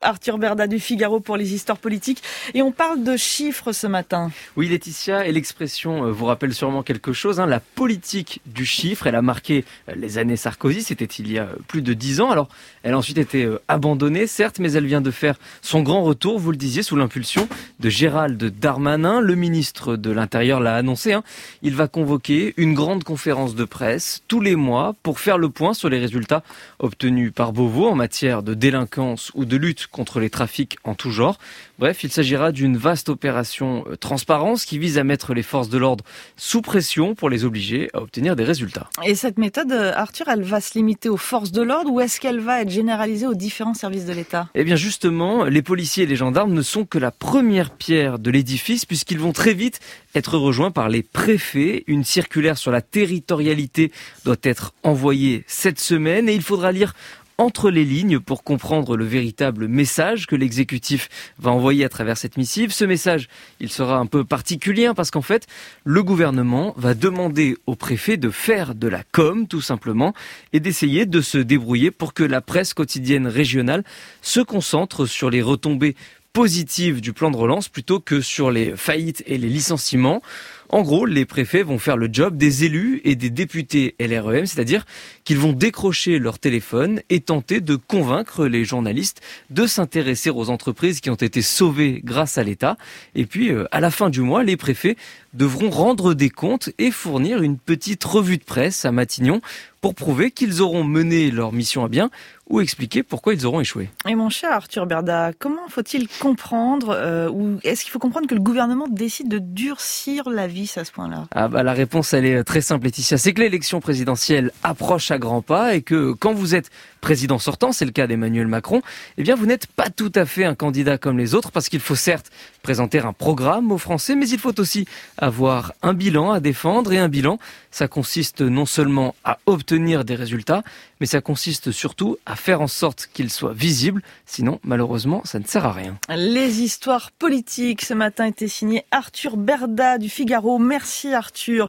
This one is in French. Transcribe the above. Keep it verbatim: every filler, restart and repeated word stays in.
Arthur Berda du Figaro pour les histoires politiques. Et on parle de chiffres ce matin. Oui Laetitia, et l'expression vous rappelle sûrement quelque chose. Hein, la politique du chiffre, elle a marqué les années Sarkozy, c'était il y a plus de dix ans. Alors, elle a ensuite été abandonnée, certes, mais elle vient de faire son grand retour, vous le disiez, sous l'impulsion de Gérald Darmanin. Le ministre de l'Intérieur l'a annoncé. Hein, il va convoquer une grande conférence de presse tous les mois pour faire le point sur les résultats obtenus par Beauvau en matière de délinquance ou de lutte contre les trafics en tout genre. Bref, il s'agira d'une vaste opération transparence qui vise à mettre les forces de l'ordre sous pression pour les obliger à obtenir des résultats. Et cette méthode, Arthur, elle va se limiter aux forces de l'ordre ou est-ce qu'elle va être généralisée aux différents services de l'État ? Eh bien justement, les policiers et les gendarmes ne sont que la première pierre de l'édifice puisqu'ils vont très vite être rejoints par les préfets. Une circulaire sur la territorialité doit être envoyée cette semaine et il faudra lire entre les lignes pour comprendre le véritable message que l'exécutif va envoyer à travers cette missive. Ce message, il sera un peu particulier parce qu'en fait, le gouvernement va demander au préfet de faire de la com, tout simplement, et d'essayer de se débrouiller pour que la presse quotidienne régionale se concentre sur les retombées positives du plan de relance plutôt que sur les faillites et les licenciements. En gros, les préfets vont faire le job des élus et des députés L R E M, c'est-à-dire qu'ils vont décrocher leur téléphone et tenter de convaincre les journalistes de s'intéresser aux entreprises qui ont été sauvées grâce à l'État. Et puis, à la fin du mois, les préfets devront rendre des comptes et fournir une petite revue de presse à Matignon pour prouver qu'ils auront mené leur mission à bien ou expliquer pourquoi ils auront échoué. Et mon cher Arthur Berda, comment faut-il comprendre, euh, ou est-ce qu'il faut comprendre que le gouvernement décide de durcir la vis à ce point-là ? Ah bah la réponse elle est très simple Laetitia, c'est que l'élection présidentielle approche à grands pas et que quand vous êtes président sortant, c'est le cas d'Emmanuel Macron, eh bien vous n'êtes pas tout à fait un candidat comme les autres parce qu'il faut certes présenter un programme aux Français, mais il faut aussi avoir un bilan à défendre et un bilan, ça consiste non seulement à obtenir des résultats, mais ça consiste surtout à faire en sorte qu'ils soient visibles, sinon malheureusement ça ne sert à rien. Les histoires politiques ce matin étaient signées Arthur Berda du Figaro. Merci Arthur.